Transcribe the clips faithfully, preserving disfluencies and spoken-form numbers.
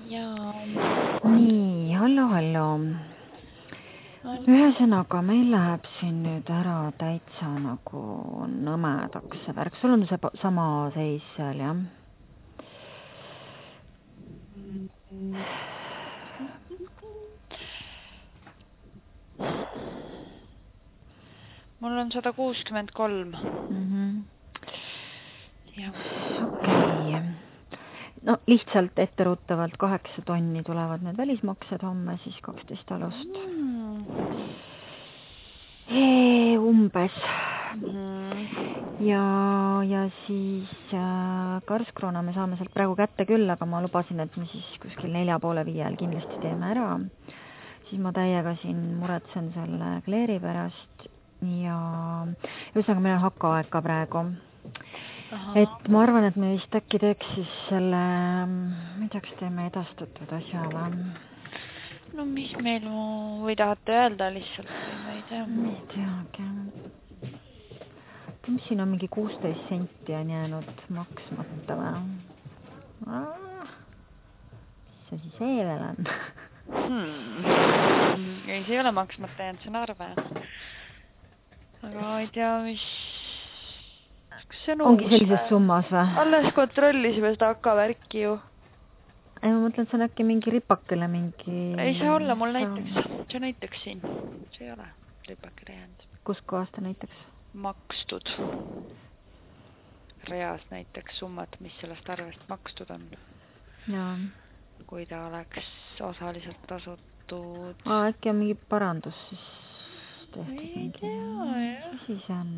Jaa. Nii, hallo, hallo. Ühesõnaga, meil läheb siin nüüd ära täitsa nagu nõmedaks see värk. Sul on see sama seis seal, jah? Mul on sada kuuskümmend kolm. Mm-hmm. Jah. Okei. No lihtsalt etteruttavalt kaheksa tonni tulevad need välismaksed homme, siis kaksteist alust. Mm. Eee, umbes. Mm. Ja, ja siis äh, Karskroona me saame sealt praegu kätte küll, aga ma lubasin, et me siis kuskil nelja poole viiel kindlasti teeme ära. Siis ma täiega siin muretsen selle Kleeri pärast ja ühesõnaga meil on hakaaeg ka praegu. Aha. Et ma arvan, et me vist äkki teeks siis selle, ma ei tea, kas teeme edastatud asja või? No mis meil või tahate öelda lihtsalt või ma ei tea? Ma ei teagi. Mis siin on mingi kuusteist senti on jäänud maksmata või? Mis see siis veel on? Hmm. Ei, see ei ole maksmata jäänud, see on arve. Aga ma ei tea, mis... Ongi sellises summas või? Alles kontrollisime seda hakavärki ju. Ei, ma mõtlen, et see on äkki mingi ripakele mingi... Ei saa olla, mul näiteks. See näiteks siin. See ei ole ripakele jäänud. Kus kohas ta näiteks? Makstud. Reas näiteks summat, mis sellest arvest makstud on. Jaa. Kui ta oleks osaliselt tasutud. Aa, äkki on mingi parandus siis tehtud. Ei tea, jah. Mis siis on?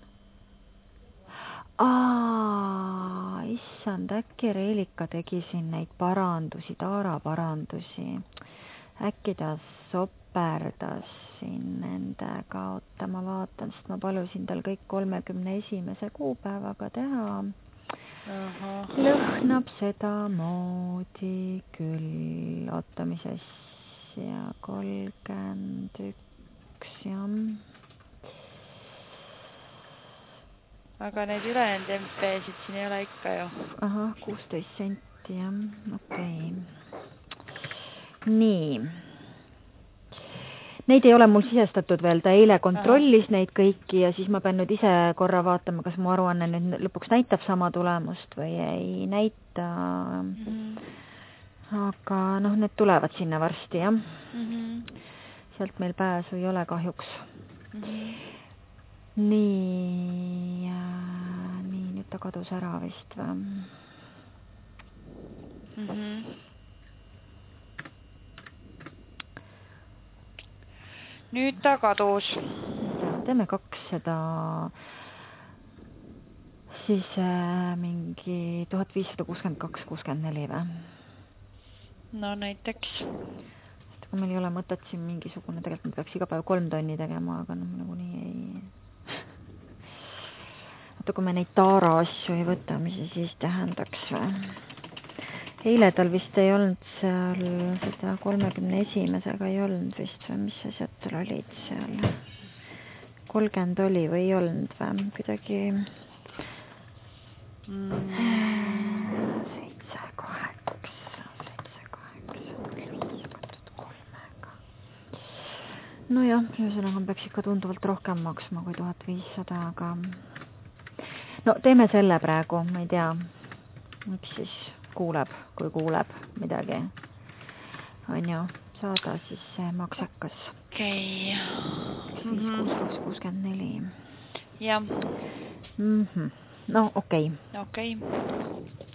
Aa, issand, äkki Reelika tegi siin neid parandusi, Taara parandusi. Äkki ta soperdas siin nendega. Oota, ma vaatan, sest ma palusin tal kõik kolmekümne esimese kuupäevaga teha. Aha. Lõhnab seda moodi küll. Oota, mis asja? kolmkümmend üks, jah. Aga neid ülejäänud M P-sid siin ei ole ikka ju. Aha, kuusteist senti, jah. Okei. Nii. Neid ei ole mul sisestatud veel. Ta eile kontrollis Aha. neid kõiki ja siis ma pean nüüd ise korra vaatama, kas mu aruanne nüüd lõpuks näitab sama tulemust või ei näita. Mm-hmm. Aga noh, need tulevad sinna varsti, jah. Mm-hmm. Sealt meil pääsu ei ole kahjuks. Mm-hmm. Nii, nii, nüüd ta kadus ära vist või? Mm-hmm. Nüüd ta kadus. Teeme kaks seda, siis äh, mingi tuhat viissada kuuskümmend kaks kuuskümmend neli või? No näiteks. Sest kui meil ei ole mõtet siin mingisugune, tegelikult me peaks iga päev kolm tonni tegema, aga noh, nagu nii ei... Oota, kui me neid Taara asju ei võta, mis see siis tähendaks või? Eile tal vist ei olnud seal seda kolmekümne esimesega ei olnud vist või mis asjad tal olid seal? kolmkümmend oli või ei olnud või? Kuidagi... Mm. seitse, kaheksa, seitse, kaheksa, viis, kolmega. No jah, ühesõnaga on peaks ikka tunduvalt rohkem maksma kui tuhat viissada, aga... No teeme selle praegu, ma ei tea, üks siis kuuleb, kui kuuleb midagi. On ju, saada siis see maksakas. Okei. viis kuus kaks kuuskümmend neli. Jah. Mm-hmm. No okei. Okei.